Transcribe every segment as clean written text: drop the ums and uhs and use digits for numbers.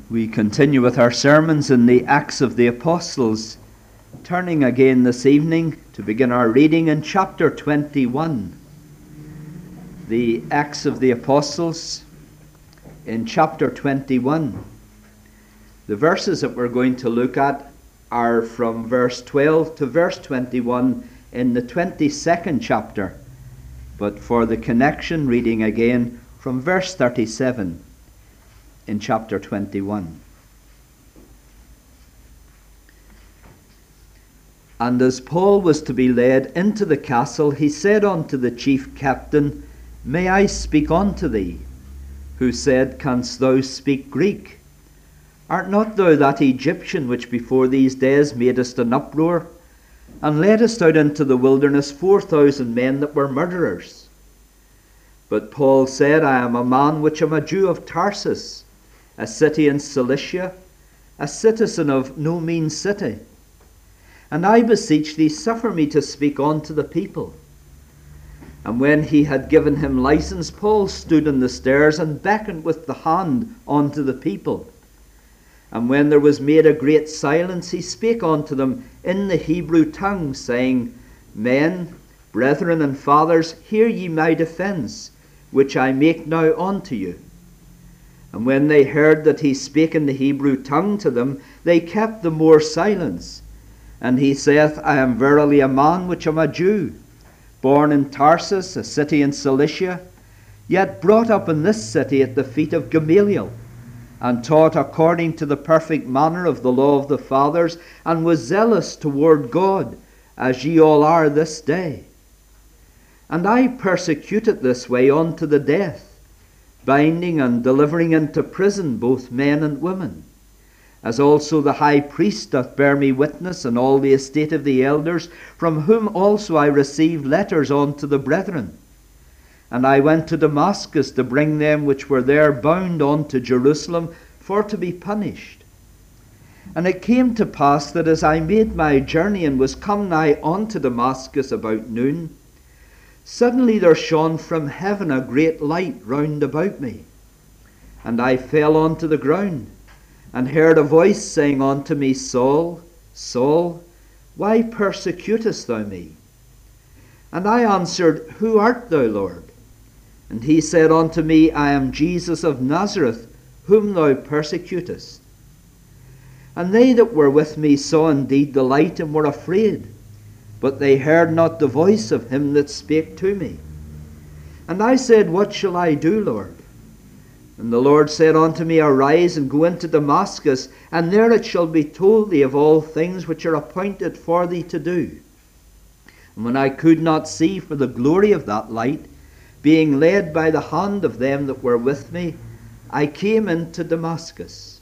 We continue with our sermons in the Acts of the Apostles, turning again this evening to begin our reading in chapter 21. The Acts of the Apostles in chapter 21. The verses that we're going to look at are from verse 12 to verse 21 in the 22nd chapter, but for the connection, reading again from verse 37 in chapter 21. And as Paul was to be led into the castle, he said unto the chief captain, May I speak unto thee? Who said, Canst thou speak Greek? Art not thou that Egyptian which before these days madest an uproar, and ledest out into the wilderness 4,000 men that were murderers? But Paul said, I am a man which am a Jew of Tarsus, a city in Cilicia, a citizen of no mean city. And I beseech thee, suffer me to speak unto the people. And when he had given him license, Paul stood on the stairs and beckoned with the hand unto the people. And when there was made a great silence, he spake unto them in the Hebrew tongue, saying, Men, brethren and fathers, hear ye my defence, which I make now unto you. And when they heard that he spake in the Hebrew tongue to them, they kept the more silence. And he saith, I am verily a man which am a Jew, born in Tarsus, a city in Cilicia, yet brought up in this city at the feet of Gamaliel, and taught according to the perfect manner of the law of the fathers, and was zealous toward God, as ye all are this day. And I persecuted this way unto the death, binding and delivering into prison both men and women, as also the high priest doth bear me witness, and all the estate of the elders, from whom also I received letters unto the brethren. And I went to Damascus to bring them which were there bound unto Jerusalem for to be punished. And it came to pass that as I made my journey and was come nigh unto Damascus about noon, suddenly there shone from heaven a great light round about me. And I fell unto the ground, and heard a voice saying unto me, Saul, Saul, why persecutest thou me? And I answered, Who art thou, Lord? And he said unto me, I am Jesus of Nazareth, whom thou persecutest. And they that were with me saw indeed the light, and were afraid, but they heard not the voice of him that spake to me. And I said, What shall I do, Lord? And the Lord said unto me, Arise, and go into Damascus, and there it shall be told thee of all things which are appointed for thee to do. And when I could not see for the glory of that light, being led by the hand of them that were with me, I came into Damascus.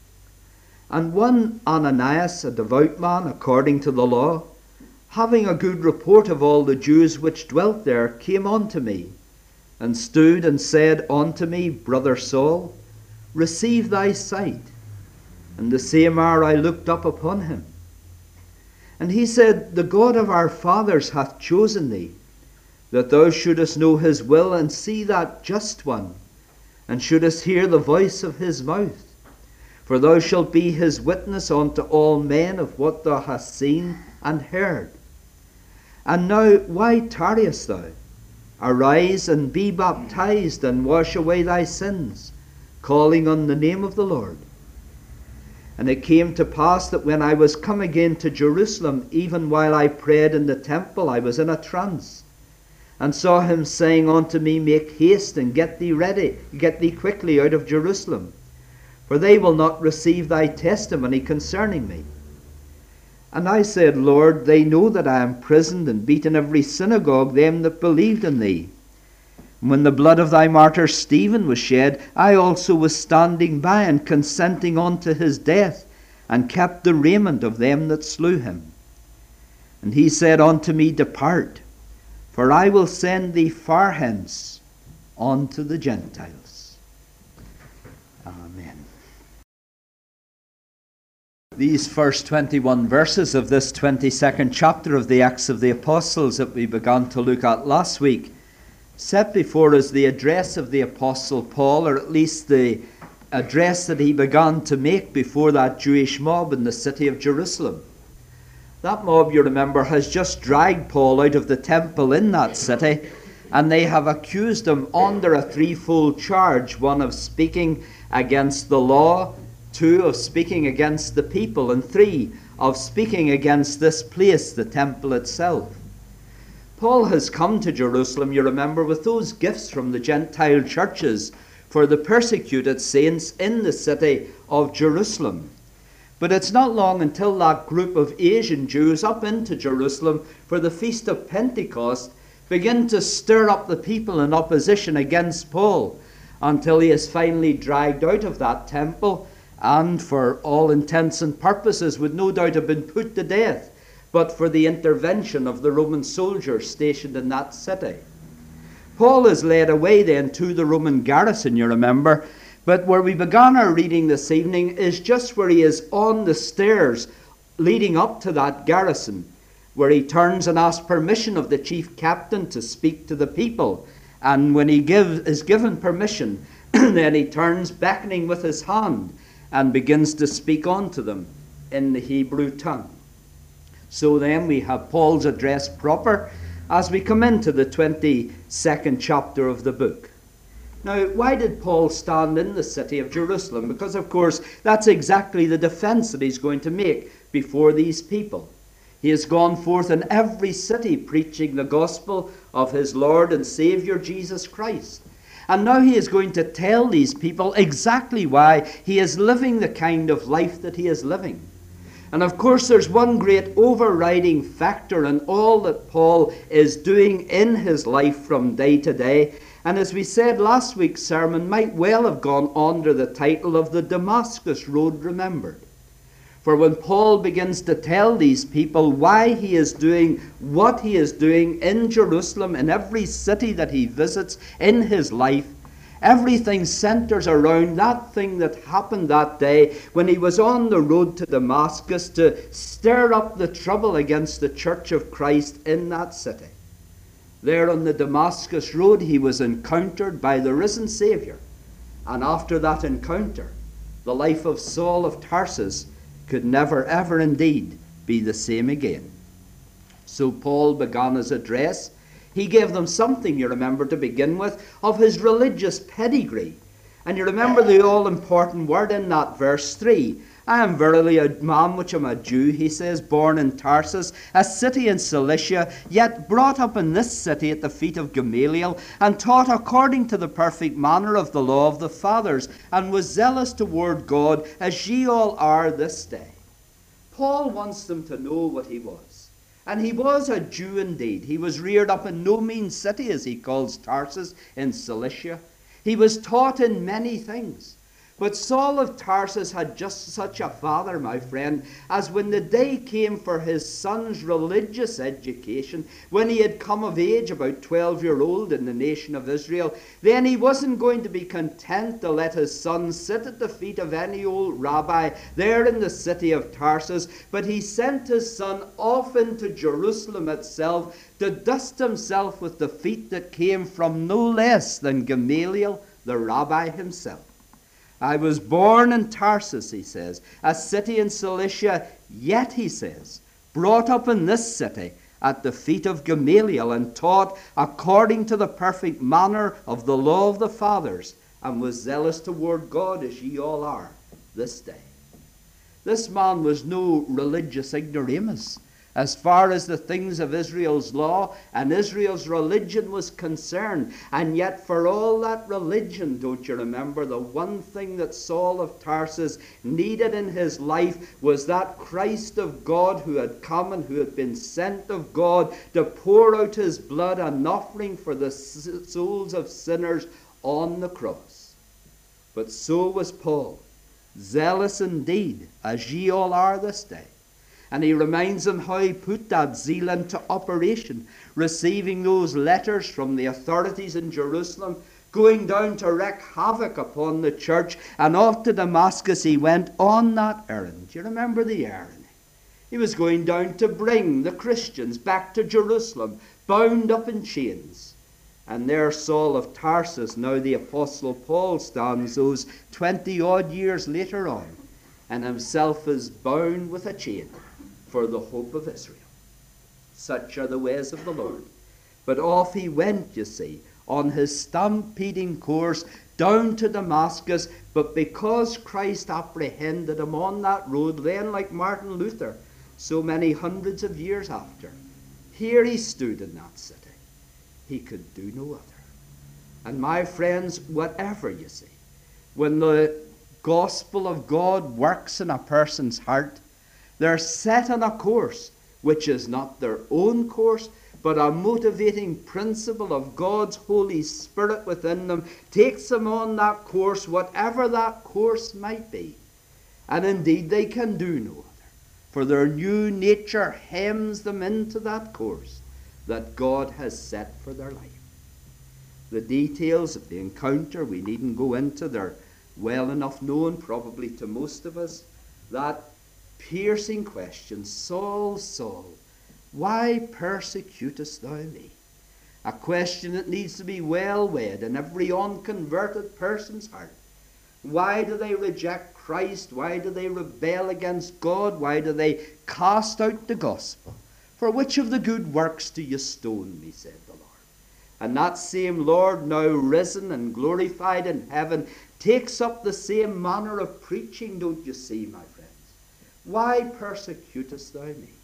And one Ananias, a devout man according to the law, having a good report of all the Jews which dwelt there, came unto me, and stood and said unto me, Brother Saul, receive thy sight. And the same hour I looked up upon him. And he said, The God of our fathers hath chosen thee, that thou shouldest know his will, and see that just one, and shouldest hear the voice of his mouth. For thou shalt be his witness unto all men of what thou hast seen and heard. And now why tarriest thou? Arise and be baptized, and wash away thy sins, calling on the name of the Lord. And it came to pass that when I was come again to Jerusalem, even while I prayed in the temple, I was in a trance, and saw him saying unto me, Make haste and get thee ready, get thee quickly out of Jerusalem, for they will not receive thy testimony concerning me. And I said, Lord, they know that I am prisoned and beat in every synagogue them that believed in thee. And when the blood of thy martyr Stephen was shed, I also was standing by and consenting unto his death, and kept the raiment of them that slew him. And he said unto me, Depart, for I will send thee far hence unto the Gentiles. Amen. These first 21 verses of this 22nd chapter of the Acts of the Apostles that we began to look at last week set before us the address of the Apostle Paul, or at least the address that he began to make before that Jewish mob in the city of Jerusalem. That mob, you remember, has just dragged Paul out of the temple in that city, and they have accused him under a threefold charge: one of speaking against the law, two of speaking against the people, and three of speaking against this place, the temple itself. Paul has come to Jerusalem, you remember, with those gifts from the Gentile churches for the persecuted saints in the city of Jerusalem. But it's not long until that group of Asian Jews up into Jerusalem for the Feast of Pentecost begin to stir up the people in opposition against Paul, until he is finally dragged out of that temple and, for all intents and purposes, would no doubt have been put to death but for the intervention of the Roman soldiers stationed in that city. Paul is led away then to the Roman garrison, you remember, but where we began our reading this evening is just where he is on the stairs leading up to that garrison, where he turns and asks permission of the chief captain to speak to the people. And when he is given permission, then he turns, beckoning with his hand, and begins to speak unto them in the Hebrew tongue. So then we have Paul's address proper as we come into the 22nd chapter of the book. Now, why did Paul stand in the city of Jerusalem? Because, of course, that's exactly the defense that he's going to make before these people. He has gone forth in every city preaching the gospel of his Lord and Savior Jesus Christ. And now he is going to tell these people exactly why he is living the kind of life that he is living. And of course, there's one great overriding factor in all that Paul is doing in his life from day to day. And as we said, last week's sermon might well have gone under the title of the Damascus Road Remembered. For when Paul begins to tell these people why he is doing what he is doing in Jerusalem, in every city that he visits in his life, everything centers around that thing that happened that day when he was on the road to Damascus to stir up the trouble against the church of Christ in that city. There on the Damascus road he was encountered by the risen Saviour. And after that encounter, the life of Saul of Tarsus could never ever indeed be the same again. So Paul began his address. He gave them something, you remember, to begin with, of his religious pedigree. And you remember the all-important word in that verse 3. I am verily a man which am a Jew, he says, born in Tarsus, a city in Cilicia, yet brought up in this city at the feet of Gamaliel, and taught according to the perfect manner of the law of the fathers, and was zealous toward God, as ye all are this day. Paul wants them to know what he was. And he was a Jew indeed. He was reared up in no mean city, as he calls Tarsus, in Cilicia. He was taught in many things. But Saul of Tarsus had just such a father, my friend, as when the day came for his son's religious education, when he had come of age, about 12-year-old in the nation of Israel, then he wasn't going to be content to let his son sit at the feet of any old rabbi there in the city of Tarsus, but he sent his son off into Jerusalem itself to dust himself with the feet that came from no less than Gamaliel, the rabbi himself. I was born in Tarsus, he says, a city in Cilicia, yet, he says, brought up in this city at the feet of Gamaliel, and taught according to the perfect manner of the law of the fathers, and was zealous toward God, as ye all are this day. This man was no religious ignoramus as far as the things of Israel's law and Israel's religion was concerned. And yet for all that religion, don't you remember, the one thing that Saul of Tarsus needed in his life was that Christ of God who had come and who had been sent of God to pour out his blood, an offering for the souls of sinners on the cross. But so was Paul, zealous indeed, as ye all are this day. And he reminds them how he put that zeal into operation, receiving those letters from the authorities in Jerusalem, going down to wreak havoc upon the church. And off to Damascus he went on that errand. Do you remember the errand? He was going down to bring the Christians back to Jerusalem, bound up in chains. And there Saul of Tarsus, now the Apostle Paul, stands those 20-odd years later on, and himself is bound with a chain for the hope of Israel. Such are the ways of the Lord. But off he went, you see, on his stampeding course down to Damascus. But because Christ apprehended him on that road, then like Martin Luther, so many hundreds of years after, here he stood in that city. He could do no other. And my friends, whatever you see, when the gospel of God works in a person's heart, they're set on a course which is not their own course, but a motivating principle of God's Holy Spirit within them takes them on that course, whatever that course might be. And indeed they can do no other, for their new nature hems them into that course that God has set for their life. The details of the encounter we needn't go into. They're well enough known probably to most of us. That piercing question, Saul, Saul, why persecutest thou me? A question that needs to be well weighed in every unconverted person's heart. Why do they reject Christ? Why do they rebel against God? Why do they cast out the gospel? For which of the good works do you stone me, said the Lord. And that same Lord, now risen and glorified in heaven, takes up the same manner of preaching, don't you see, my friends? Why persecutest thou me?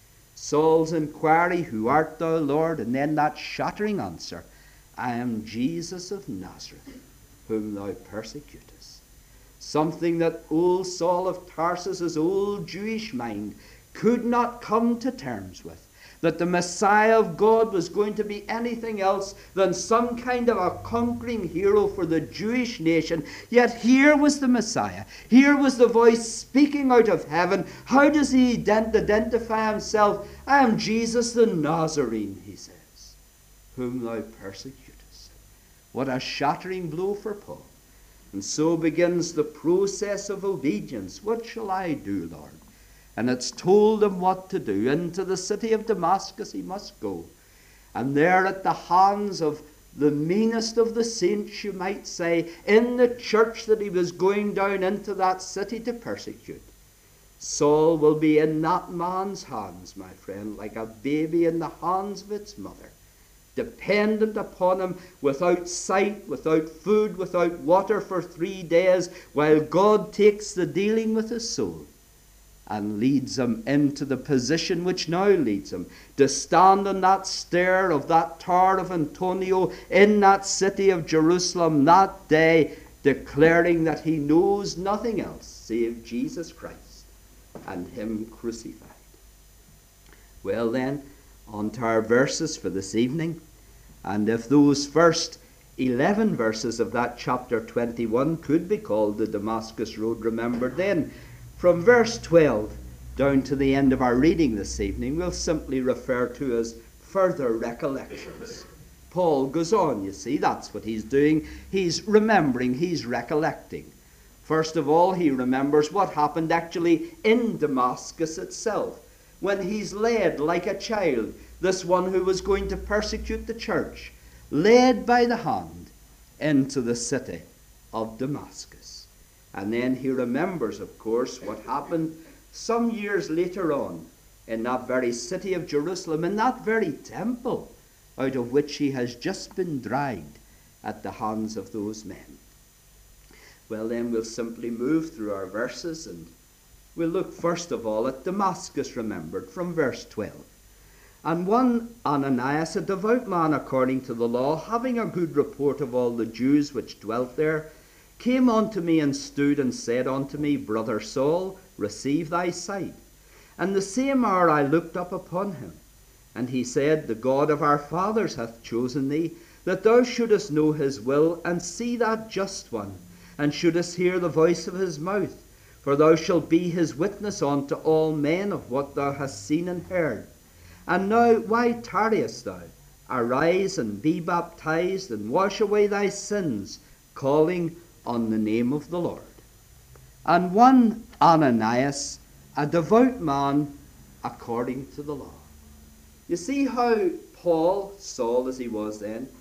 Saul's inquiry, who art thou, Lord? And then that shattering answer, I am Jesus of Nazareth, whom thou persecutest. Something that old Saul of Tarsus' old Jewish mind could not come to terms with. That the Messiah of God was going to be anything else than some kind of a conquering hero for the Jewish nation. Yet here was the Messiah. Here was the voice speaking out of heaven. How does he identify himself? I am Jesus the Nazarene, he says, whom thou persecutest. What a shattering blow for Paul. And so begins the process of obedience. What shall I do, Lord? And it's told him what to do. Into the city of Damascus he must go. And there at the hands of the meanest of the saints, you might say, in the church that he was going down into that city to persecute, Saul will be in that man's hands, my friend, like a baby in the hands of its mother, dependent upon him, without sight, without food, without water for 3 days, while God takes the dealing with his soul and leads him into the position which now leads him to stand on that stair of that Tower of Antonio in that city of Jerusalem that day, declaring that he knows nothing else save Jesus Christ and him crucified. Well then, on to our verses for this evening. And if those first 11 verses of that chapter 21 could be called the Damascus Road remembered, then from verse 12 down to the end of our reading this evening, we'll simply refer to as further recollections. Paul goes on, you see, that's what he's doing. He's remembering, he's recollecting. First of all, he remembers what happened actually in Damascus itself, when he's led like a child, this one who was going to persecute the church, led by the hand into the city of Damascus. And then he remembers, of course, what happened some years later on in that very city of Jerusalem, in that very temple out of which he has just been dragged at the hands of those men. Well, then we'll simply move through our verses, and we'll look first of all at Damascus remembered from verse 12. And one Ananias, a devout man according to the law, having a good report of all the Jews which dwelt there, came unto me and stood and said unto me, Brother Saul, receive thy sight. And the same hour I looked up upon him. And he said, The God of our fathers hath chosen thee, that thou shouldest know his will, and see that just one, and shouldest hear the voice of his mouth. For thou shalt be his witness unto all men of what thou hast seen and heard. And now why tarriest thou? Arise and be baptized, and wash away thy sins, calling on the name of the Lord. And one Ananias, a devout man according to the law. You see how Paul, Saul as he was then,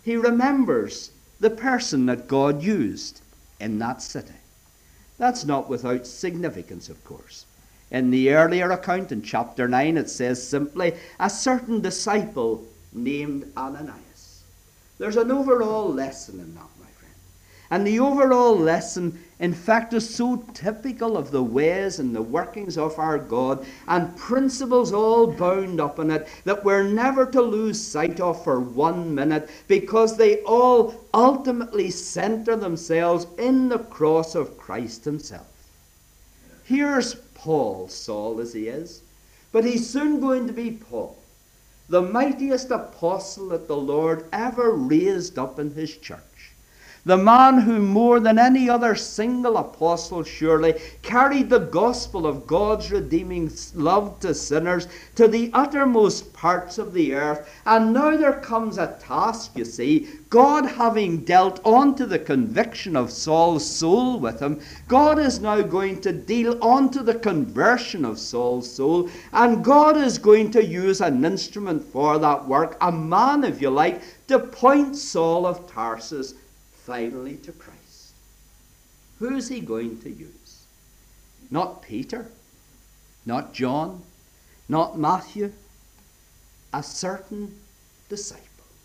he remembers the person that God used in that city. That's not without significance, of course. In the earlier account, in chapter 9, it says simply, a certain disciple named Ananias. There's an overall lesson in that, my friend. And the overall lesson, in fact, is so typical of the ways and the workings of our God, and principles all bound up in it, that we're never to lose sight of for 1 minute, because they all ultimately center themselves in the cross of Christ himself. Here's Paul, Saul as he is, but he's soon going to be Paul, the mightiest apostle that the Lord ever raised up in his church. The man who more than any other single apostle surely carried the gospel of God's redeeming love to sinners to the uttermost parts of the earth. And now there comes a task, you see. God having dealt onto the conviction of Saul's soul with him, God is now going to deal onto the conversion of Saul's soul. And God is going to use an instrument for that work, a man, if you like, to point Saul of Tarsus finally to Christ. Who's he going to use? Not Peter, not John, not Matthew. A certain disciple,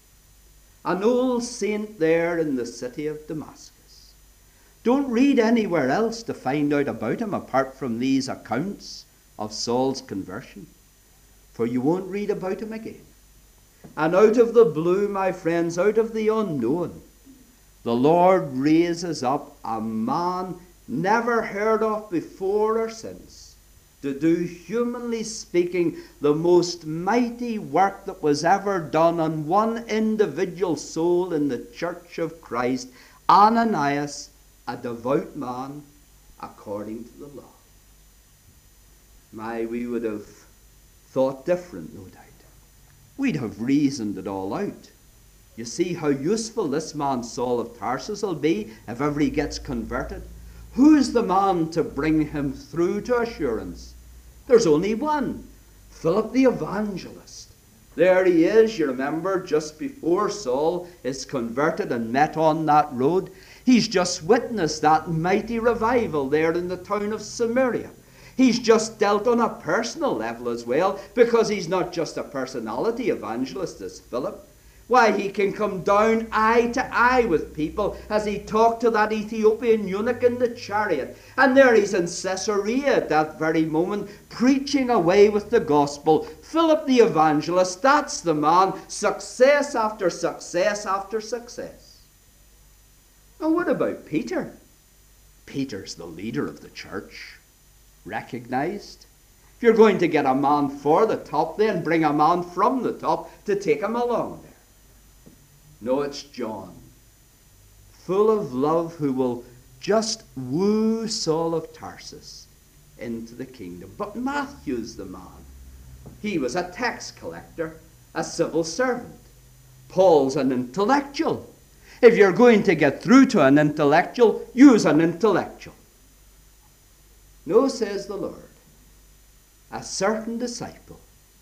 an old saint there in the city of Damascus. Don't read anywhere else to find out about him apart from these accounts of Saul's conversion, for you won't read about him again. And out of the blue, my friends, out of the unknown, the Lord raises up a man never heard of before or since to do, humanly speaking, the most mighty work that was ever done on one individual soul in the church of Christ, Ananias, a devout man according to the law. We would have thought different, no doubt. We'd have reasoned it all out. You see how useful this man Saul of Tarsus will be if ever he gets converted. Who's the man to bring him through to assurance? There's only one, Philip the evangelist. There he is, you remember, just before Saul is converted and met on that road. He's just witnessed that mighty revival there in the town of Samaria. He's just dealt on a personal level as well, because he's not just a personality evangelist as Philip. Why, he can come down eye to eye with people, as he talked to that Ethiopian eunuch in the chariot. And there he's in Caesarea at that very moment, preaching away with the gospel. Philip the evangelist, that's the man. Success after success after success. And what about Peter? Peter's the leader of the church, recognized. If you're going to get a man for the top, then bring a man from the top to take him along there. No, it's John, full of love, who will just woo Saul of Tarsus into the kingdom. But Matthew's the man. He was a tax collector, a civil servant. Paul's an intellectual. If you're going to get through to an intellectual, use an intellectual. No, says the Lord, a certain disciple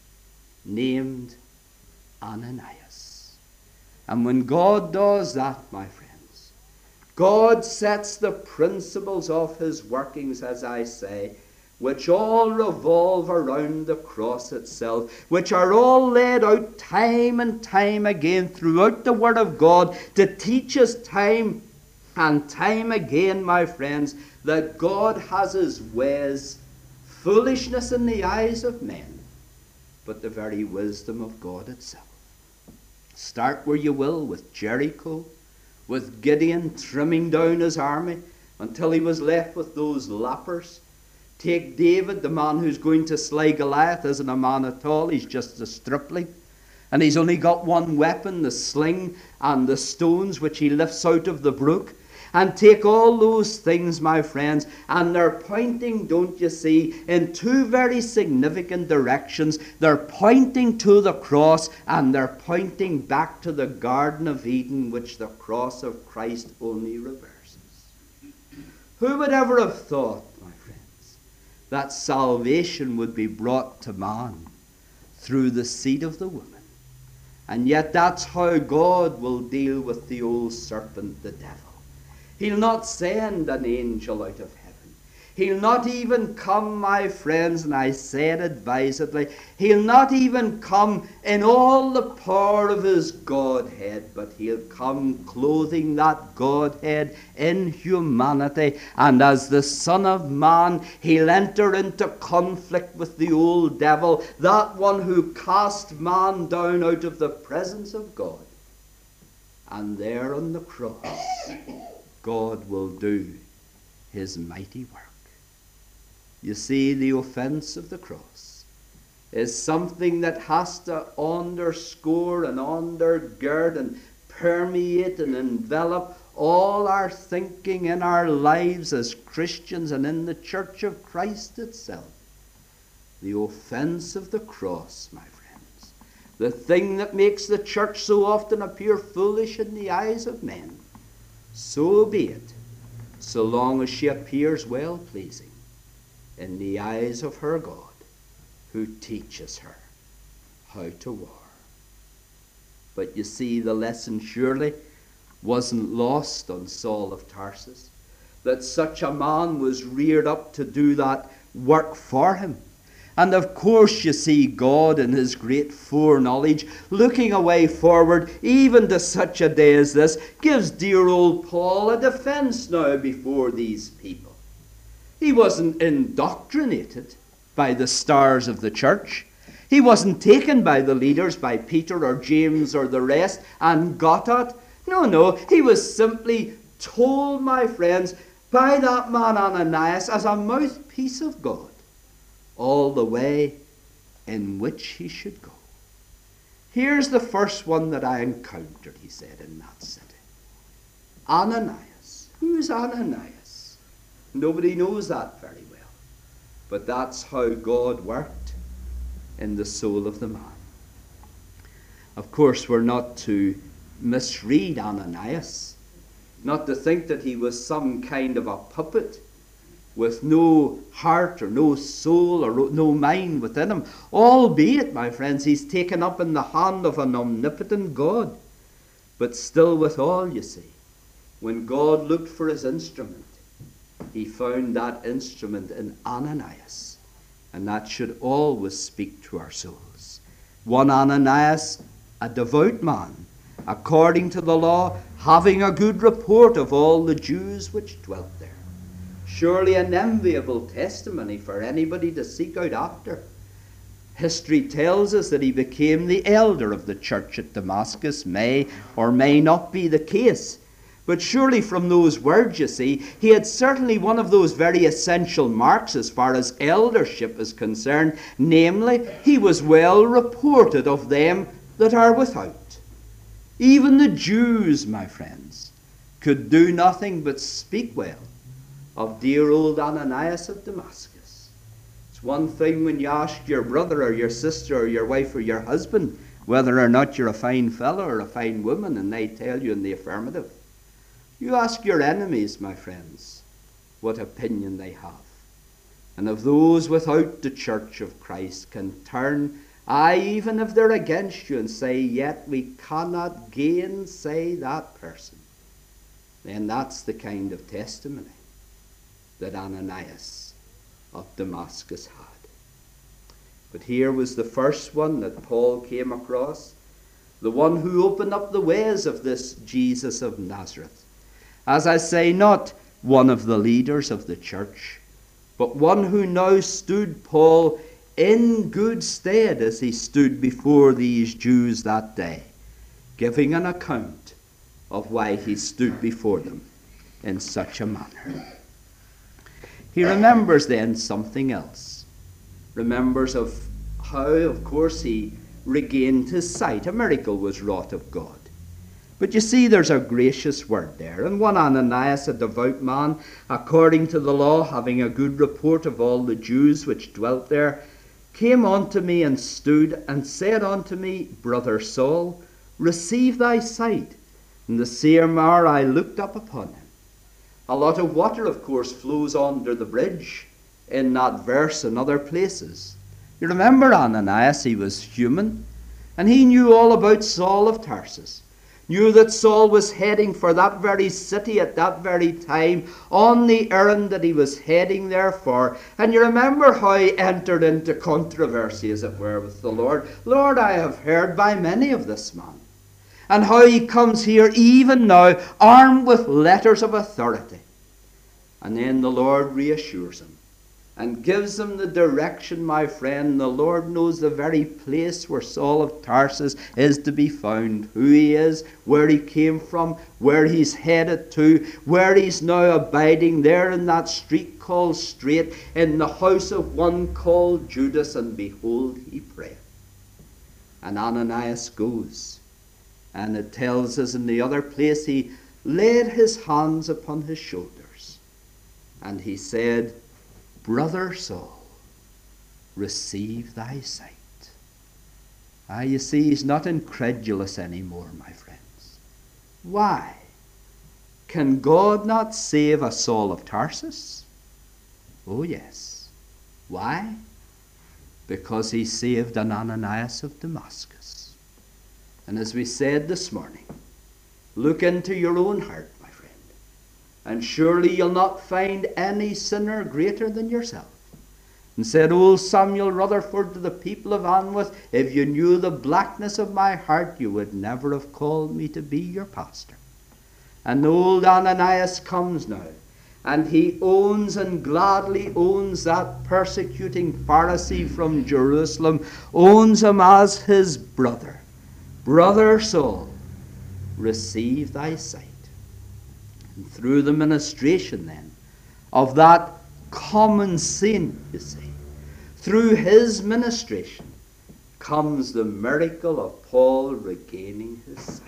named Ananias. And when God does that, my friends, God sets the principles of his workings, as I say, which all revolve around the cross itself, which are all laid out time and time again throughout the Word of God to teach us time and time again, my friends, that God has his ways, foolishness in the eyes of men, but the very wisdom of God itself. Start where you will with Jericho, with Gideon trimming down his army until he was left with those lepers. Take David, the man who's going to slay Goliath, isn't a man at all, he's just a stripling. And he's only got one weapon, the sling and the stones which he lifts out of the brook. And take all those things, my friends, and they're pointing, don't you see, in two very significant directions. They're pointing to the cross, and they're pointing back to the Garden of Eden, which the cross of Christ only reverses. Who would ever have thought, my friends, that salvation would be brought to man through the seed of the woman? And yet that's how God will deal with the old serpent, the devil. He'll not send an angel out of heaven. He'll not even come, my friends, and I say it advisedly, he'll not even come in all the power of his Godhead, but he'll come clothing that Godhead in humanity. And as the Son of Man, he'll enter into conflict with the old devil, that one who cast man down out of the presence of God. And there on the cross, God will do his mighty work. You see, the offense of the cross is something that has to underscore and undergird and permeate and envelop all our thinking in our lives as Christians and in the Church of Christ itself. The offense of the cross, my friends. The thing that makes the church so often appear foolish in the eyes of men. So be it, so long as she appears well-pleasing in the eyes of her God, who teaches her how to war. But you see, the lesson surely wasn't lost on Saul of Tarsus, that such a man was reared up to do that work for him. And of course, you see, God in his great foreknowledge, looking away forward even to such a day as this, gives dear old Paul a defense now before these people. He wasn't indoctrinated by the stars of the church. He wasn't taken by the leaders, by Peter or James or the rest, and got it. No, he was simply told, my friends, by that man Ananias as a mouthpiece of God, all the way in which he should go. Here's the first one that I encountered, he said, in that city. Ananias. Who's Ananias? Nobody knows that very well. But that's how God worked in the soul of the man. Of course, we're not to misread Ananias, not to think that he was some kind of a puppet with no heart or no soul or no mind within him. Albeit, my friends, he's taken up in the hand of an omnipotent God. But still withal, you see, when God looked for his instrument, he found that instrument in Ananias. And that should always speak to our souls. One Ananias, a devout man, according to the law, having a good report of all the Jews which dwelt there. Surely an enviable testimony for anybody to seek out after. History tells us that he became the elder of the church at Damascus. May or may not be the case. But surely from those words, you see, he had certainly one of those very essential marks as far as eldership is concerned. Namely, he was well reported of them that are without. Even the Jews, my friends, could do nothing but speak well of dear old Ananias of Damascus. It's one thing when you ask your brother or your sister or your wife or your husband whether or not you're a fine fellow or a fine woman, and they tell you in the affirmative. You ask your enemies, my friends, what opinion they have. And of those without the church of Christ can turn, even if they're against you, and say, yet we cannot gainsay that person. Then that's the kind of testimony that Ananias of Damascus had. But here was the first one that Paul came across, the one who opened up the ways of this Jesus of Nazareth. As I say, not one of the leaders of the church, but one who now stood Paul in good stead as he stood before these Jews that day, giving an account of why he stood before them in such a manner. He remembers then something else. Remembers of how, of course, he regained his sight. A miracle was wrought of God. But you see, there's a gracious word there. And one Ananias, a devout man, according to the law, having a good report of all the Jews which dwelt there, came unto me and stood and said unto me, Brother Saul, receive thy sight. In the same hour I looked up upon him. A lot of water, of course, flows under the bridge in that verse and other places. You remember Ananias, he was human. And he knew all about Saul of Tarsus. Knew that Saul was heading for that very city at that very time, on the errand that he was heading there for. And you remember how he entered into controversy, as it were, with the Lord. Lord, I have heard by many of this man. And how he comes here even now, armed with letters of authority. And then the Lord reassures him and gives him the direction, my friend. The Lord knows the very place where Saul of Tarsus is to be found, who he is, where he came from, where he's headed to, where he's now abiding there in that street called Straight, in the house of one called Judas. And behold, he prayed. And Ananias goes. And it tells us in the other place, he laid his hands upon his shoulders. And he said, Brother Saul, receive thy sight. You see, he's not incredulous anymore, my friends. Why? Can God not save a Saul of Tarsus? Oh, yes. Why? Because he saved an Ananias of Damascus. And as we said this morning, look into your own heart, my friend, and surely you'll not find any sinner greater than yourself. And said old Samuel Rutherford to the people of Anwoth, if you knew the blackness of my heart, you would never have called me to be your pastor. And old Ananias comes now, and he owns and gladly owns that persecuting Pharisee from Jerusalem, owns him as his brother. Brother Saul, receive thy sight. And through the ministration then of that common sin, you see, through his ministration comes the miracle of Paul regaining his sight.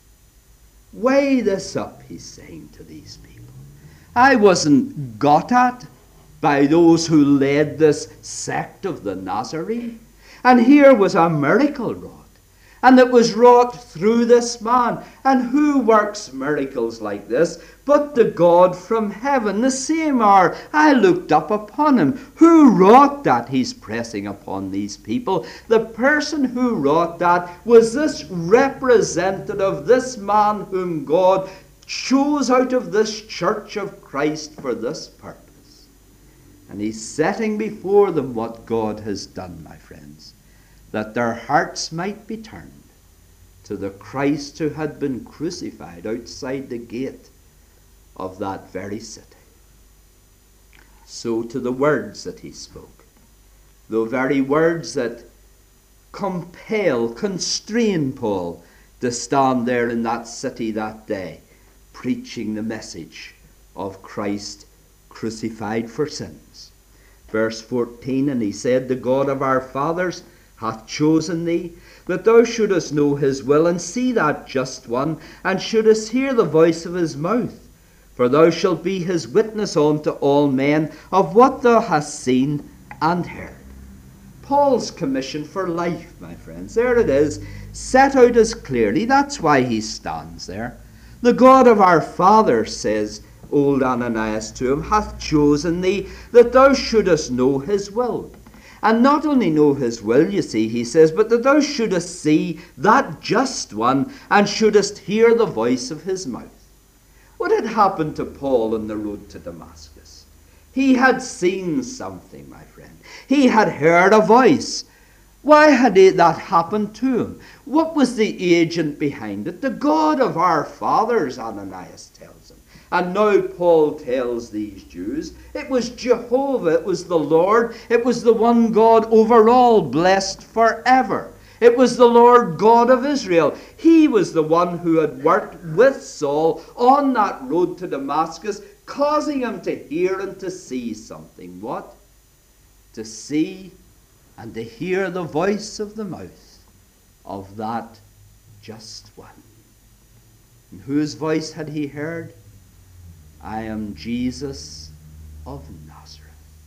Weigh this up, he's saying to these people. I wasn't got at by those who led this sect of the Nazarene. And here was a miracle wrought. And it was wrought through this man. And who works miracles like this but the God from heaven? The same hour I looked up upon him. Who wrought that? He's pressing upon these people. The person who wrought that was this representative, this man whom God chose out of this church of Christ for this purpose. And he's setting before them what God has done, my friends, that their hearts might be turned to the Christ who had been crucified outside the gate of that very city. So to the words that he spoke, the very words that compel, constrain Paul to stand there in that city that day, preaching the message of Christ crucified for sins. Verse 14, and he said, the God of our fathers hath chosen thee, that thou shouldest know his will, and see that just one, and shouldest hear the voice of his mouth. For thou shalt be his witness unto all men of what thou hast seen and heard. Paul's commission for life, my friends, there it is, set out as clearly. That's why he stands there. The God of our fathers, says old Ananias to him, hath chosen thee, that thou shouldest know his will. And not only know his will, you see, he says, but that thou shouldest see that just one, and shouldest hear the voice of his mouth. What had happened to Paul on the road to Damascus? He had seen something, my friend. He had heard a voice. Why had that happened to him? What was the agent behind it? The God of our fathers, Ananias tells him. And now Paul tells these Jews, it was Jehovah, it was the Lord, it was the one God over all, blessed forever. It was the Lord God of Israel. He was the one who had worked with Saul on that road to Damascus, causing him to hear and to see something. What? To see and to hear the voice of the mouth of that just one. And whose voice had he heard? I am Jesus of Nazareth.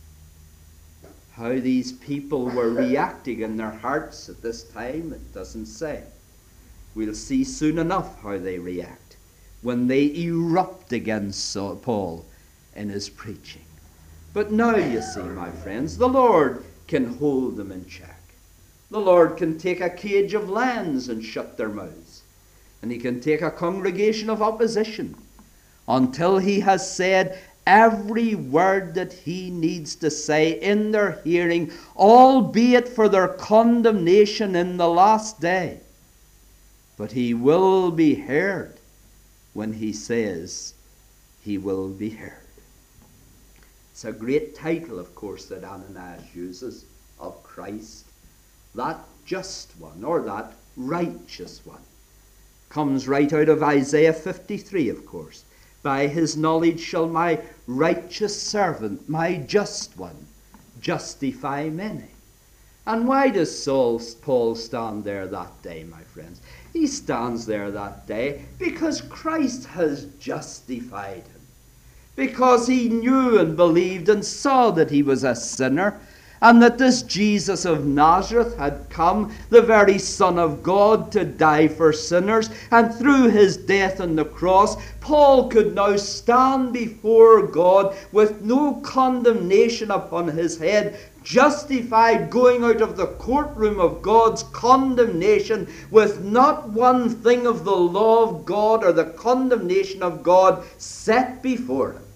How these people were reacting in their hearts at this time, it doesn't say. We'll see soon enough how they react when they erupt against Paul in his preaching. But now, you see, my friends, the Lord can hold them in check. The Lord can take a cage of lions and shut their mouths. And he can take a congregation of opposition until he has said every word that he needs to say in their hearing, albeit for their condemnation in the last day. But he will be heard when he says he will be heard. It's a great title, of course, that Ananias uses of Christ. That just one, or that righteous one, comes right out of Isaiah 53, of course. By his knowledge shall my righteous servant, my just one, justify many. And why does Paul stand there that day, my friends? He stands there that day because Christ has justified him. Because he knew and believed and saw that he was a sinner, and that this Jesus of Nazareth had come, the very Son of God, to die for sinners. And through his death on the cross, Paul could now stand before God with no condemnation upon his head, justified, going out of the courtroom of God's condemnation with not one thing of the law of God or the condemnation of God set before him.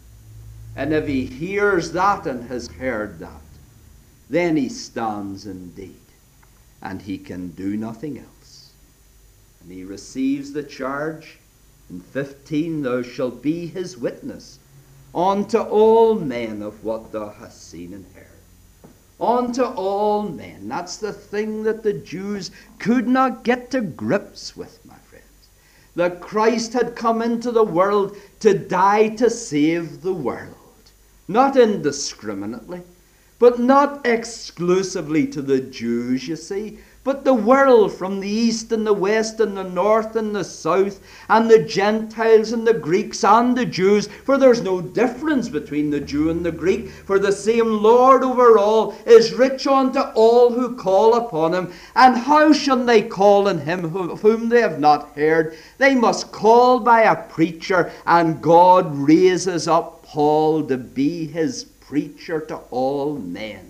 And if he hears that and has heard that, then he stands indeed, and he can do nothing else. And he receives the charge in 15, thou shalt be his witness unto all men of what thou hast seen and heard. Unto all men. That's the thing that the Jews could not get to grips with, my friends. That Christ had come into the world to die to save the world. Not indiscriminately, but not exclusively to the Jews, you see, but the world from the east and the west and the north and the south, and the Gentiles and the Greeks and the Jews, for there's no difference between the Jew and the Greek, for the same Lord over all is rich unto all who call upon him. And how shall they call on him of whom they have not heard? They must call by a preacher, and God raises up Paul to be his preacher to all men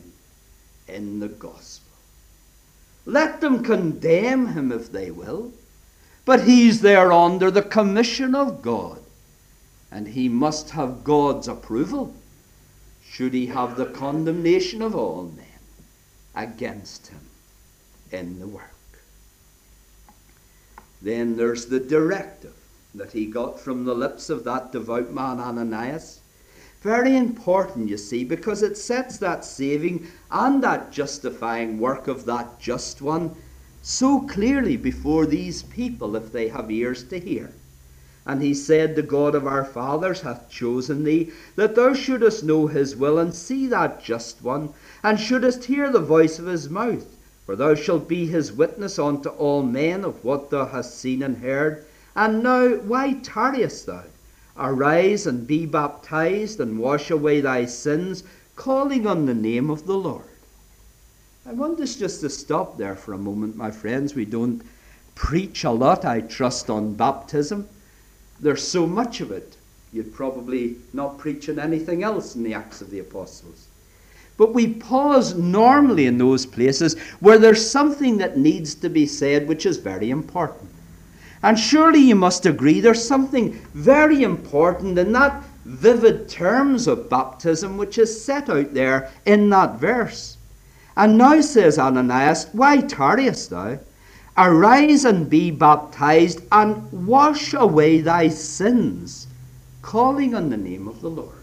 in the gospel. Let them condemn him if they will, but he's there under the commission of God, and he must have God's approval should he have the condemnation of all men against him in the work. Then there's the directive that he got from the lips of that devout man Ananias. Very important, you see, because it sets that saving and that justifying work of that just one so clearly before these people, if they have ears to hear. And he said, the God of our fathers hath chosen thee, that thou shouldest know his will, and see that just one, and shouldest hear the voice of his mouth. For thou shalt be his witness unto all men of what thou hast seen and heard. And now, why tarriest thou? Arise and be baptized, and wash away thy sins, calling on the name of the Lord. I want us just to stop there for a moment, my friends. We don't preach a lot, I trust, on baptism. There's so much of it, you'd probably not preach on anything else in the Acts of the Apostles. But we pause normally in those places where there's something that needs to be said which is very important. And surely you must agree there's something very important in that vivid terms of baptism which is set out there in that verse. And now says Ananias, why tarriest thou? Arise and be baptized, and wash away thy sins, calling on the name of the Lord.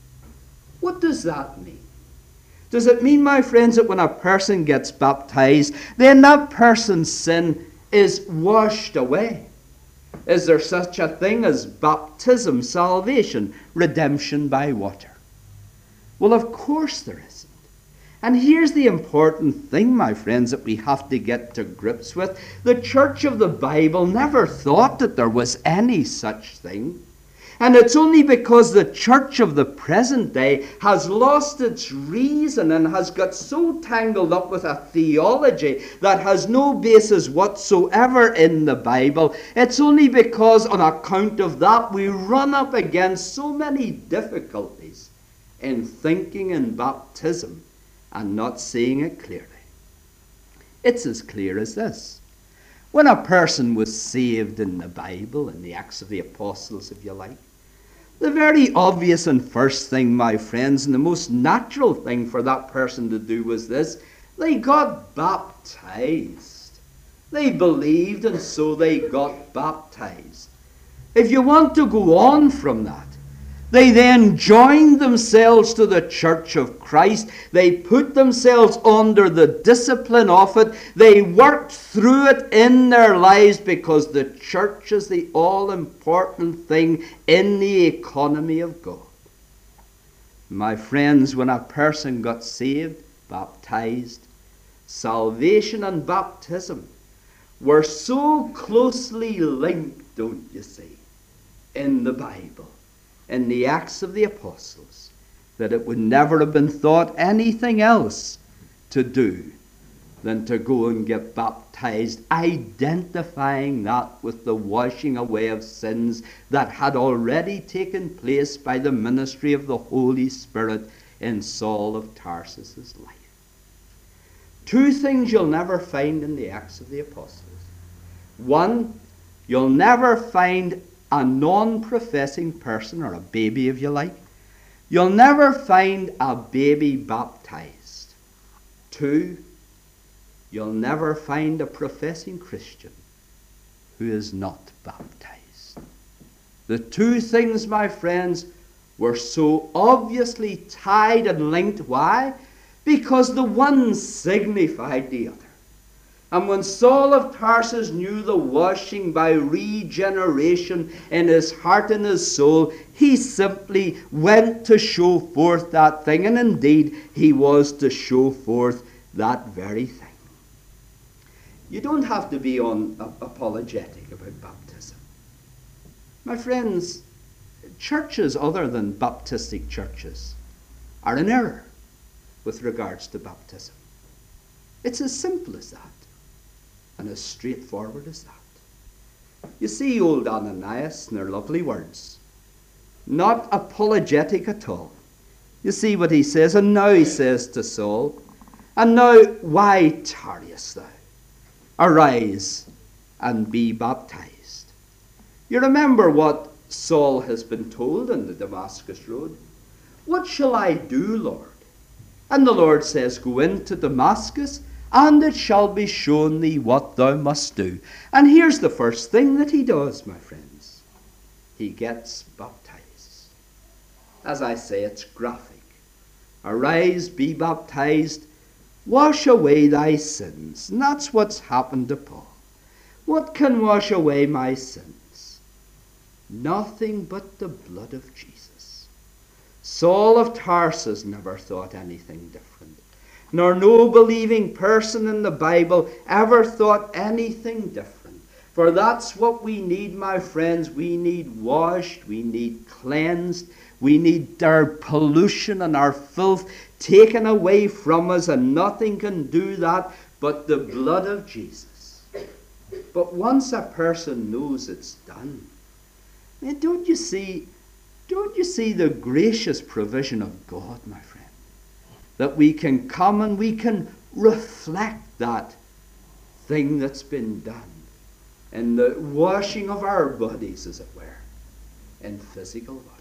What does that mean? Does it mean, my friends, that when a person gets baptized, then that person's sin is washed away? Is there such a thing as baptism, salvation, redemption by water? Well, of course there isn't. And here's the important thing, my friends, that we have to get to grips with. The Church of the Bible never thought that there was any such thing. And it's only because the church of the present day has lost its reason and has got so tangled up with a theology that has no basis whatsoever in the Bible. It's only because on account of that we run up against so many difficulties in thinking in baptism and not seeing it clearly. It's as clear as this. When a person was saved in the Bible, in the Acts of the Apostles, if you like, the very obvious and first thing, my friends, and the most natural thing for that person to do was this: they got baptized. They believed, and so they got baptized. If you want to go on from that, they then joined themselves to the Church of Christ. They put themselves under the discipline of it. They worked through it in their lives, because the church is the all-important thing in the economy of God. My friends, when a person got saved, baptized, salvation and baptism were so closely linked, don't you see, in the Bible, in the Acts of the Apostles, that it would never have been thought anything else to do than to go and get baptized, identifying that with the washing away of sins that had already taken place by the ministry of the Holy Spirit in Saul of Tarsus' life. Two things you'll never find in the Acts of the Apostles. One, you'll never find a non-professing person, or a baby if you like. You'll never find a baby baptized. Two, you'll never find a professing Christian who is not baptized. The two things, my friends, were so obviously tied and linked. Why? Because the one signified the other. And when Saul of Tarsus knew the washing by regeneration in his heart and his soul, he simply went to show forth that thing. And indeed, he was to show forth that very thing. You don't have to be apologetic about baptism. My friends, churches other than Baptistic churches are in error with regards to baptism. It's as simple as that, and as straightforward as that. You see old Ananias and their lovely words. Not apologetic at all. You see what he says, and now he says to Saul, "And now why tarriest thou? Arise and be baptized." You remember what Saul has been told on the Damascus road. "What shall I do, Lord?" And the Lord says, "Go into Damascus, and it shall be shown thee what thou must do." And here's the first thing that he does, my friends. He gets baptized. As I say, it's graphic. Arise, be baptized, wash away thy sins. And that's what's happened to Paul. What can wash away my sins? Nothing but the blood of Jesus. Saul of Tarsus never thought anything different. Nor no believing person in the Bible ever thought anything different. For that's what we need, my friends. We need washed, we need cleansed, we need our pollution and our filth taken away from us, and nothing can do that but the blood of Jesus. But once a person knows it's done, don't you see the gracious provision of God, my friend? That we can come and we can reflect that thing that's been done in the washing of our bodies, as it were, in physical water.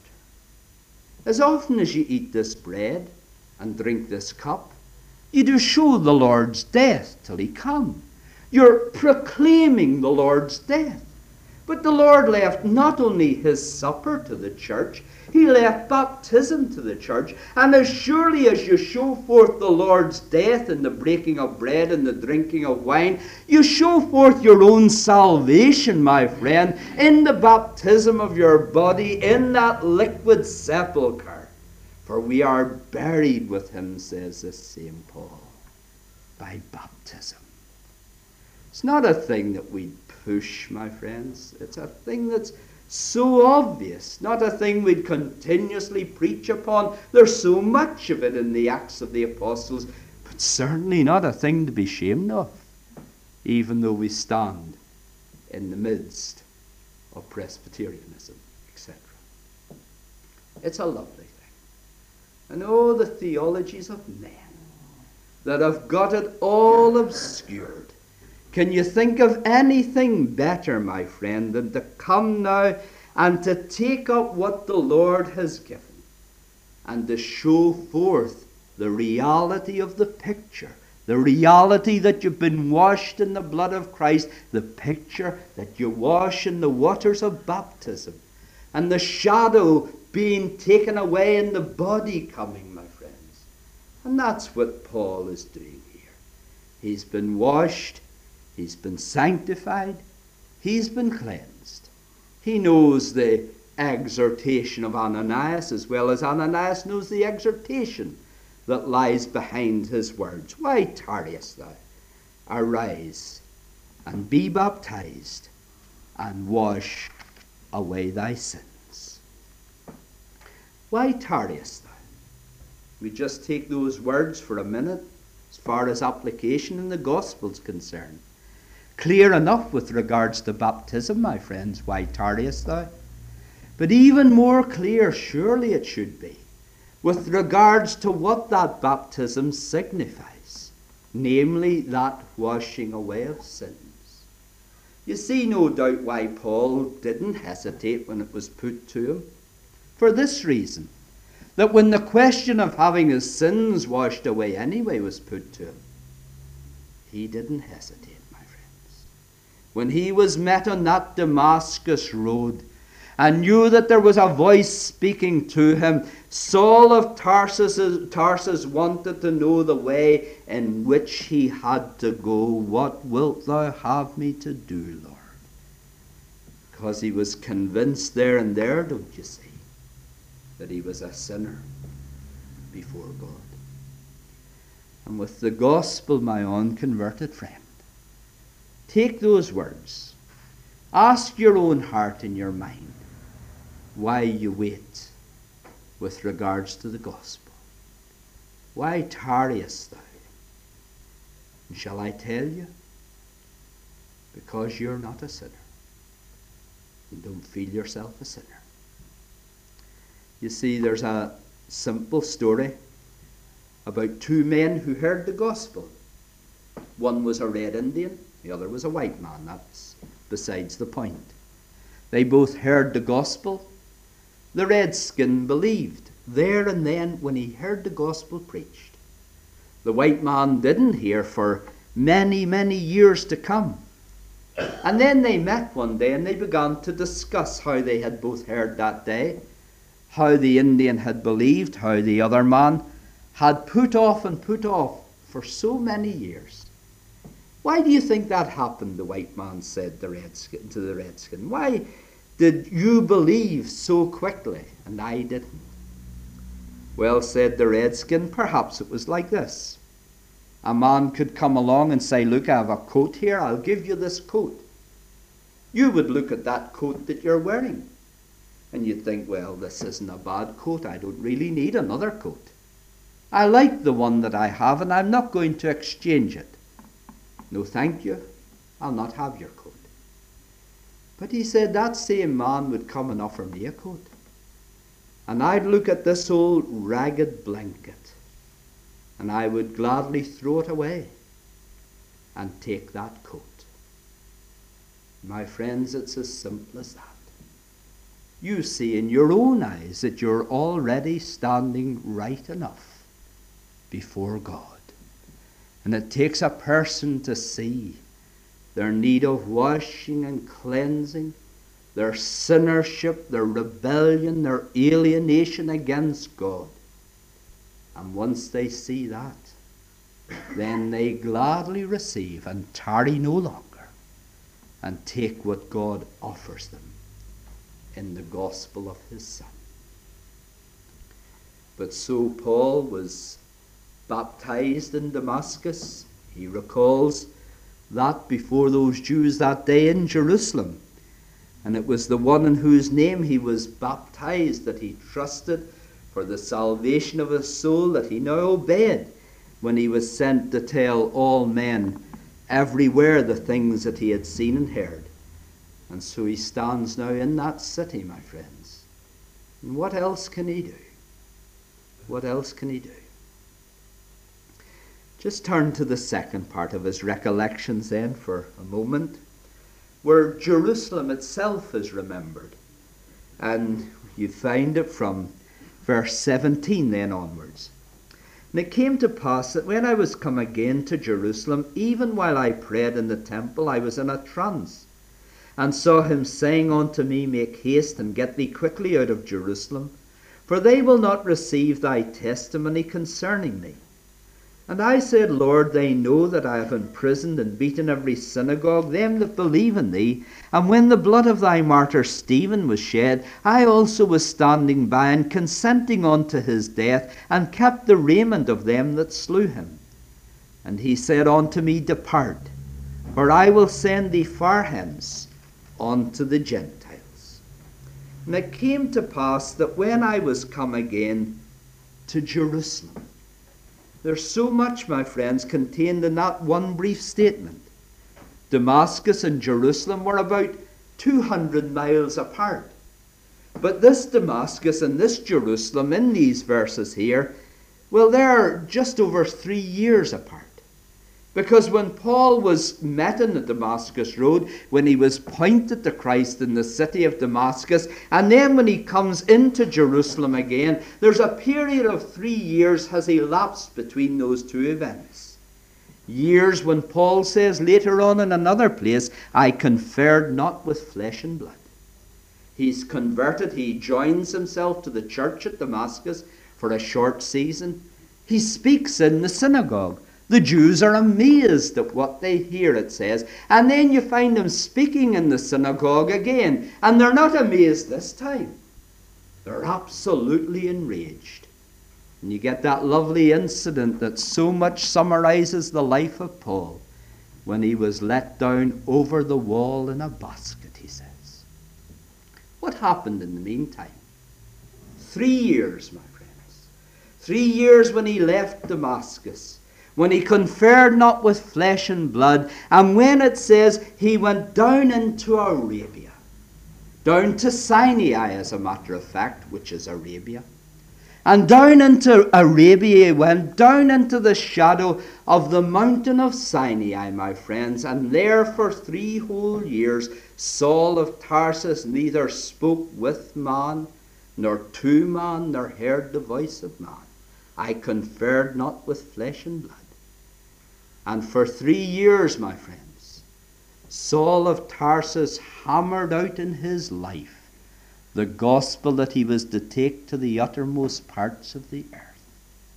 As often as you eat this bread and drink this cup, you do show the Lord's death till he come. You're proclaiming the Lord's death. But the Lord left not only his supper to the church, he left baptism to the church. And as surely as you show forth the Lord's death in the breaking of bread and the drinking of wine, you show forth your own salvation, my friend, in the baptism of your body, in that liquid sepulchre. For we are buried with him, says this same Paul, by baptism. It's not a thing that we push, my friends. It's a thing that's so obvious, not a thing we'd continuously preach upon. There's so much of it in the Acts of the Apostles, but certainly not a thing to be ashamed of, even though we stand in the midst of Presbyterianism, etc. It's a lovely thing. And oh, the theologies of men. that have got it all obscured. Can you think of anything better, my friend, than to come now and to take up what the Lord has given and to show forth the reality of the picture, the reality that you've been washed in the blood of Christ, the picture that you wash in the waters of baptism, and the shadow being taken away and the body coming, my friends. And that's what Paul is doing here. He's been washed, he's been sanctified, he's been cleansed. He knows the exhortation of Ananias as well as Ananias knows the exhortation that lies behind his words. Why tarriest thou? Arise and be baptized and wash away thy sins. Why tarriest thou? We just take those words for a minute as far as application in the gospel is concerned. Clear enough with regards to baptism, my friends. Why tarriest thou? But even more clear, surely it should be, with regards to what that baptism signifies, namely that washing away of sins. You see no doubt why Paul didn't hesitate when it was put to him. For this reason, that when the question of having his sins washed away anyway was put to him, he didn't hesitate, my friends. When he was met on that Damascus road, and knew that there was a voice speaking to him, Saul of Tarsus wanted to know the way in which he had to go. What wilt thou have me to do, Lord? Because he was convinced there and there, don't you see, that he was a sinner before God. And with the gospel, my unconverted friend, take those words, ask your own heart and your mind why you wait with regards to the gospel. Why tarriest thou? And shall I tell you? Because you're not a sinner. You don't feel yourself a sinner. You see, there's a simple story about two men who heard the gospel. One was a red Indian, the other was a white man. That's besides the point. They both heard the gospel. The redskin believed there and then when he heard the gospel preached. The white man didn't hear for many, many years to come. And then they met one day and they began to discuss how they had both heard that day, how the Indian had believed, how the other man had put off and put off for so many years. Why do you think that happened? The white man said to the redskin. Why did you believe so quickly and I didn't? Well, said the redskin, perhaps it was like this. A man could come along and say, look, I have a coat here, I'll give you this coat. You would look at that coat that you're wearing and you'd think, well, this isn't a bad coat, I don't really need another coat. I like the one that I have and I'm not going to exchange it. No, thank you, I'll not have your coat. But he said that same man would come and offer me a coat. And I'd look at this old ragged blanket and I would gladly throw it away and take that coat. My friends, it's as simple as that. You see in your own eyes that you're already standing right enough before God. And it takes a person to see their need of washing and cleansing, their sinnership, their rebellion, their alienation against God. And once they see that, then they gladly receive and tarry no longer and take what God offers them in the gospel of his Son. But so Paul was baptized in Damascus. He recalls that before those Jews that day in Jerusalem. And it was the one in whose name he was baptized that he trusted for the salvation of his soul, that he now obeyed when he was sent to tell all men everywhere the things that he had seen and heard. And so he stands now in that city, my friends. And what else can he do? What else can he do? Just turn to the second part of his recollections then for a moment, where Jerusalem itself is remembered. And you find it from verse 17 then onwards. And it came to pass that when I was come again to Jerusalem, even while I prayed in the temple, I was in a trance, and saw him saying unto me, Make haste and get thee quickly out of Jerusalem, for they will not receive thy testimony concerning me. And I said, Lord, they know that I have imprisoned and beaten every synagogue, them that believe in thee. And when the blood of thy martyr Stephen was shed, I also was standing by and consenting unto his death, and kept the raiment of them that slew him. And he said unto me, Depart, for I will send thee far hence unto the Gentiles. And it came to pass that when I was come again to Jerusalem, there's so much, my friends, contained in that one brief statement. Damascus and Jerusalem were about 200 miles apart. But this Damascus and this Jerusalem in these verses here, well, they're just over 3 years apart. Because when Paul was met in the Damascus road, when he was pointed to Christ in the city of Damascus, and then when he comes into Jerusalem again, there's a period of 3 years has elapsed between those two events. Years when Paul says later on in another place, I conferred not with flesh and blood. He's converted, he joins himself to the church at Damascus for a short season. He speaks in the synagogue. The Jews are amazed at what they hear, it says. And then you find them speaking in the synagogue again. And they're not amazed this time. They're absolutely enraged. And you get that lovely incident that so much summarizes the life of Paul when he was let down over the wall in a basket, he says. What happened in the meantime? 3 years, my friends. 3 years when he left Damascus, when he conferred not with flesh and blood, and when it says he went down into Arabia, down to Sinai, as a matter of fact, which is Arabia. And down into Arabia he went, down into the shadow of the mountain of Sinai, my friends, and there for 3 whole years Saul of Tarsus neither spoke with man, nor to man, nor heard the voice of man. I conferred not with flesh and blood. And for 3 years, my friends, Saul of Tarsus hammered out in his life the gospel that he was to take to the uttermost parts of the earth.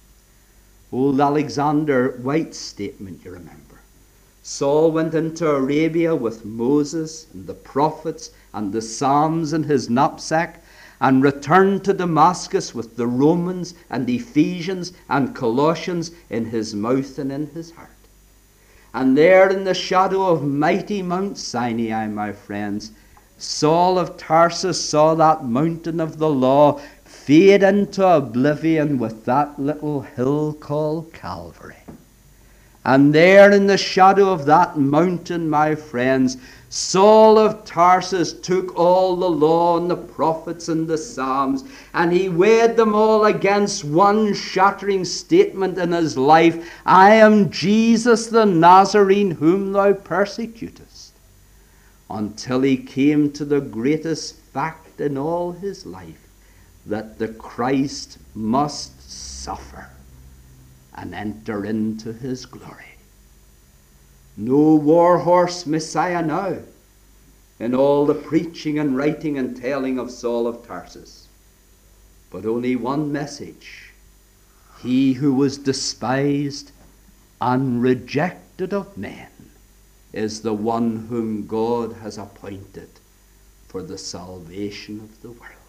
Old Alexander White's statement, you remember. Saul went into Arabia with Moses and the prophets and the Psalms in his knapsack, and returned to Damascus with the Romans and Ephesians and Colossians in his mouth and in his heart. And there in the shadow of mighty Mount Sinai, my friends, Saul of Tarsus saw that mountain of the law fade into oblivion with that little hill called Calvary. And there in the shadow of that mountain, my friends, Saul of Tarsus took all the law and the prophets and the Psalms, and he weighed them all against one shattering statement in his life: I am Jesus the Nazarene whom thou persecutest. Until he came to the greatest fact in all his life, that the Christ must suffer and enter into his glory. No war horse Messiah now in all the preaching and writing and telling of Saul of Tarsus, but only one message: he who was despised and rejected of men is the one whom God has appointed for the salvation of the world.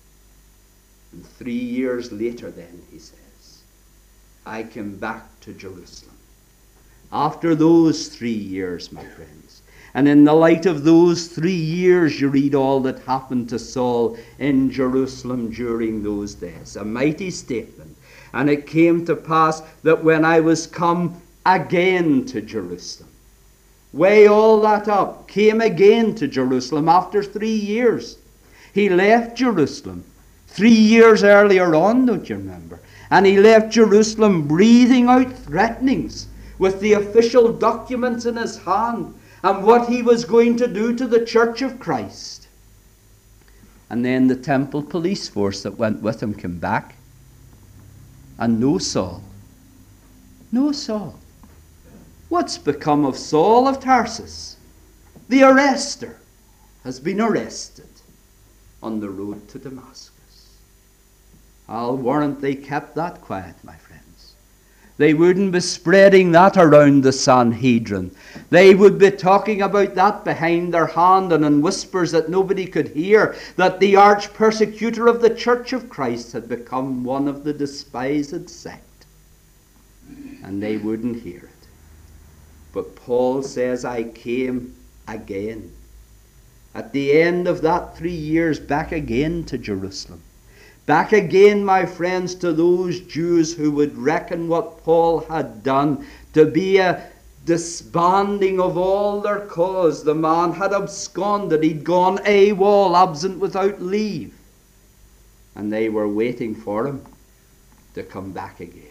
And 3 years later then, he says, I came back to Jerusalem. After those 3 years, my friends, and in the light of those 3 years, you read all that happened to Saul in Jerusalem during those days. A mighty statement. And it came to pass that when I was come again to Jerusalem, weigh all that up, came again to Jerusalem after 3 years. He left Jerusalem 3 years earlier on, don't you remember? And he left Jerusalem breathing out threatenings with the official documents in his hand and what he was going to do to the Church of Christ. And then the temple police force that went with him came back, and no Saul. No Saul. What's become of Saul of Tarsus? The arrester has been arrested on the road to Damascus. I'll warrant they kept that quiet, my friends. They wouldn't be spreading that around the Sanhedrin. They would be talking about that behind their hand and in whispers that nobody could hear, that the arch persecutor of the Church of Christ had become one of the despised sect. And they wouldn't hear it. But Paul says, I came again. At the end of that 3 years, back again to Jerusalem. Back again, my friends, to those Jews who would reckon what Paul had done to be a disbanding of all their cause. The man had absconded. He'd gone AWOL, absent without leave. And they were waiting for him to come back again.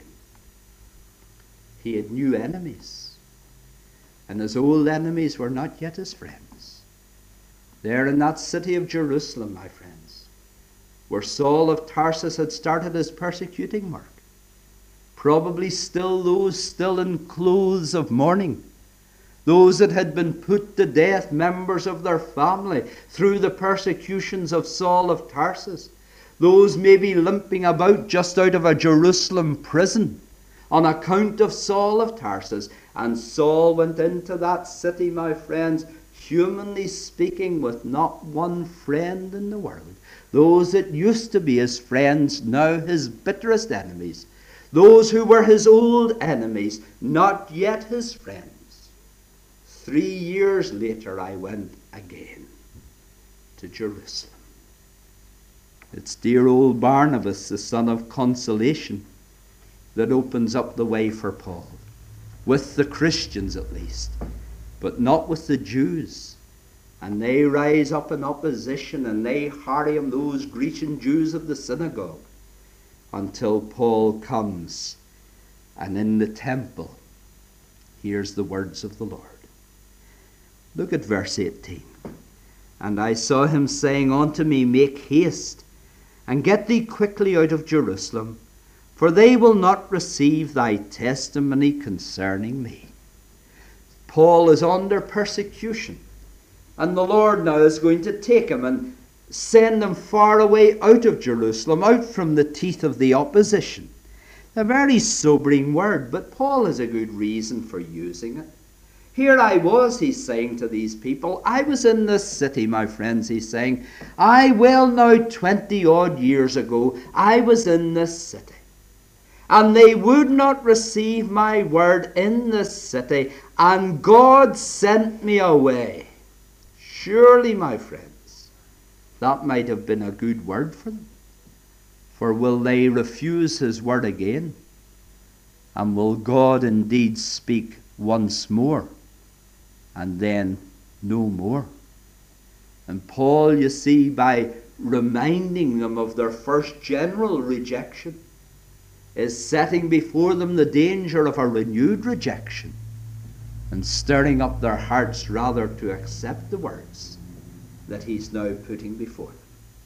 He had new enemies. And his old enemies were not yet his friends. There in that city of Jerusalem, my friends, where Saul of Tarsus had started his persecuting work. Probably still those still in clothes of mourning, those that had been put to death, members of their family, through the persecutions of Saul of Tarsus. Those maybe limping about just out of a Jerusalem prison on account of Saul of Tarsus. And Saul went into that city, my friends, humanly speaking, with not one friend in the world. Those that used to be his friends, now his bitterest enemies. Those who were his old enemies, not yet his friends. 3 years later, I went again to Jerusalem. It's dear old Barnabas, the son of consolation, that opens up the way for Paul. With the Christians at least, but not with the Jews. And they rise up in opposition and they harry him, those Grecian Jews of the synagogue, until Paul comes and in the temple hears the words of the Lord. Look at verse 18. And I saw him saying unto me, Make haste, and get thee quickly out of Jerusalem, for they will not receive thy testimony concerning me. Paul is under persecution. And the Lord now is going to take him and send him far away out of Jerusalem, out from the teeth of the opposition. A very sobering word, but Paul has a good reason for using it. Here I was, he's saying to these people. I was in this city, my friends, he's saying. I well now 20 odd years ago, I was in this city. And they would not receive my word in this city, and God sent me away. Surely, my friends, that might have been a good word for them. For will they refuse his word again? And will God indeed speak once more, and then no more? And Paul, you see, by reminding them of their first general rejection, is setting before them the danger of a renewed rejection, and stirring up their hearts rather to accept the words that he's now putting before them.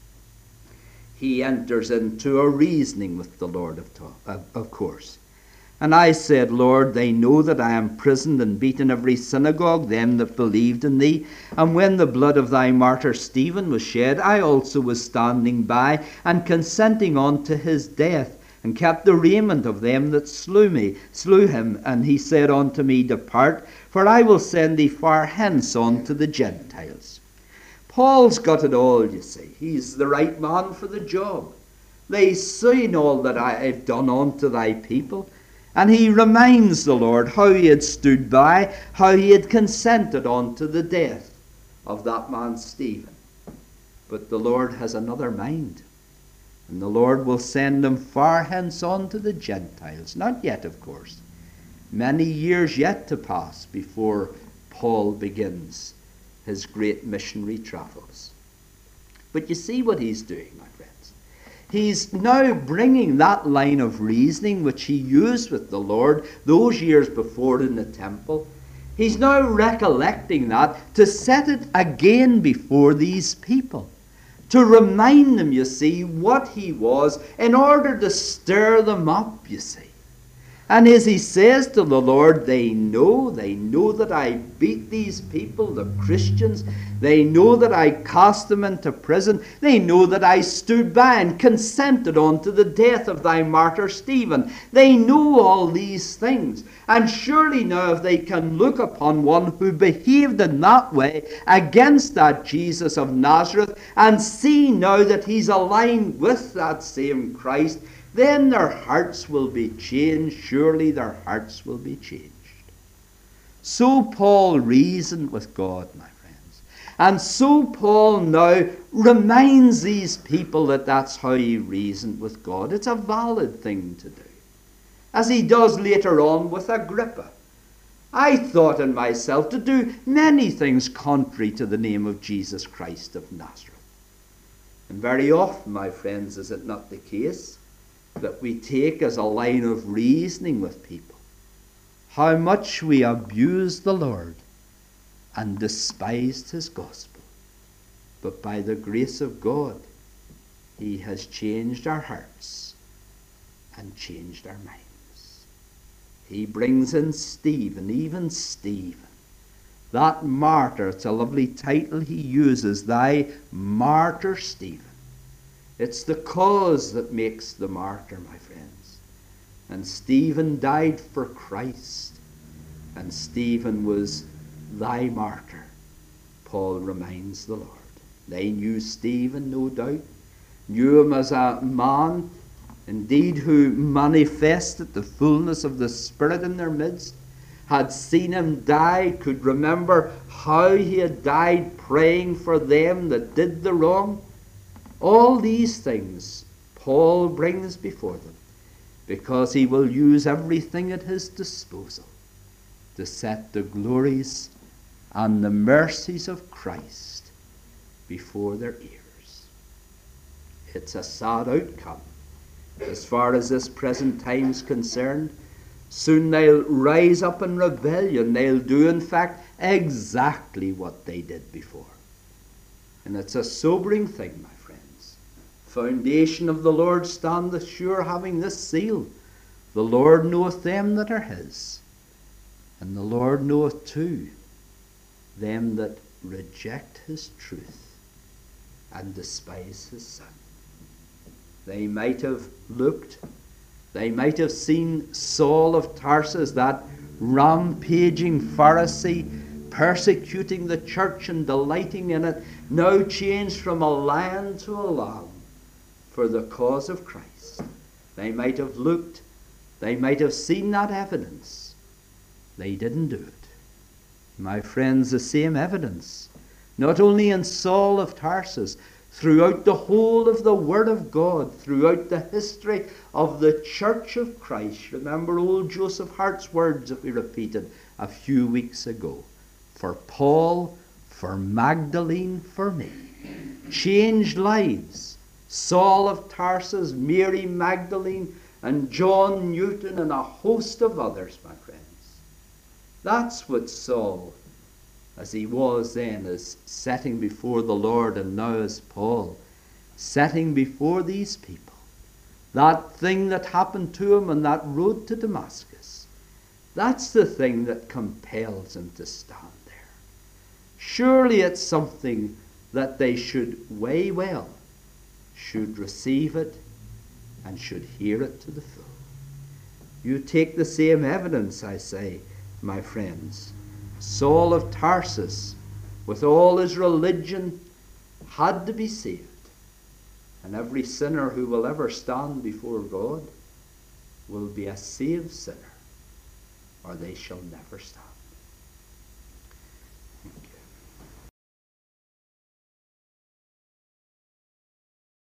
He enters into a reasoning with the Lord, of course. And I said, Lord, they know that I am imprisoned and beaten every synagogue, them that believed in thee. And when the blood of thy martyr Stephen was shed, I also was standing by, and consenting unto his death, and kept the raiment of them that slew him. And he said unto me, Depart, for I will send thee far hence unto the Gentiles. Paul's got it all, you see. He's the right man for the job. They've seen all that I have done unto thy people. And he reminds the Lord how he had stood by, how he had consented unto the death of that man Stephen. But the Lord has another mind. And the Lord will send him far hence unto the Gentiles. Not yet, of course. Many years yet to pass before Paul begins his great missionary travels. But you see what he's doing, my friends. He's now bringing that line of reasoning which he used with the Lord those years before in the temple. He's now recollecting that to set it again before these people, to remind them, you see, what he was, in order to stir them up, you see. And as he says to the Lord, they know that I beat these people, the Christians. They know that I cast them into prison. They know that I stood by and consented unto the death of thy martyr Stephen. They know all these things. And surely now if they can look upon one who behaved in that way against that Jesus of Nazareth and see now that he's aligned with that same Christ, then their hearts will be changed. Surely their hearts will be changed. So Paul reasoned with God, my friends. And so Paul now reminds these people that that's how he reasoned with God. It's a valid thing to do. As he does later on with Agrippa. I thought in myself to do many things contrary to the name of Jesus Christ of Nazareth. And very often, my friends, is it not the case that we take as a line of reasoning with people how much we abused the Lord and despised his gospel. But by the grace of God, he has changed our hearts and changed our minds. He brings in Stephen, even Stephen, that martyr. It's a lovely title he uses, thy martyr Stephen. It's the cause that makes the martyr, my friends. And Stephen died for Christ. And Stephen was thy martyr, Paul reminds the Lord. They knew Stephen, no doubt. Knew him as a man, indeed, who manifested the fullness of the Spirit in their midst. Had seen him die, could remember how he had died praying for them that did the wrong. All these things Paul brings before them because he will use everything at his disposal to set the glories and the mercies of Christ before their ears. It's a sad outcome as far as this present time is concerned. Soon they'll rise up in rebellion. They'll do, in fact, exactly what they did before. And it's a sobering thing, my friends. Foundation of the Lord standeth sure, having this seal. The Lord knoweth them that are his. And the Lord knoweth too them that reject his truth and despise his son. They might have looked, they might have seen Saul of Tarsus, that rampaging Pharisee, persecuting the church and delighting in it, now changed from a lion to a lamb for the cause of Christ. They might have looked, they might have seen that evidence. They didn't do it. My friends, the same evidence, not only in Saul of Tarsus, throughout the whole of the Word of God, throughout the history of the Church of Christ. Remember old Joseph Hart's words that we repeated a few weeks ago. For Paul, for Magdalene, for me. Changed lives. Saul of Tarsus, Mary Magdalene, and John Newton, and a host of others, my friends. That's what Saul, as he was then, is setting before the Lord, and now as Paul, setting before these people. That thing that happened to him on that road to Damascus, that's the thing that compels him to stand there. Surely it's something that they should weigh well, should receive it, and should hear it to the full. You take the same evidence, I say, my friends. Saul of Tarsus, with all his religion, had to be saved. And every sinner who will ever stand before God will be a saved sinner, or they shall never stand. Thank you.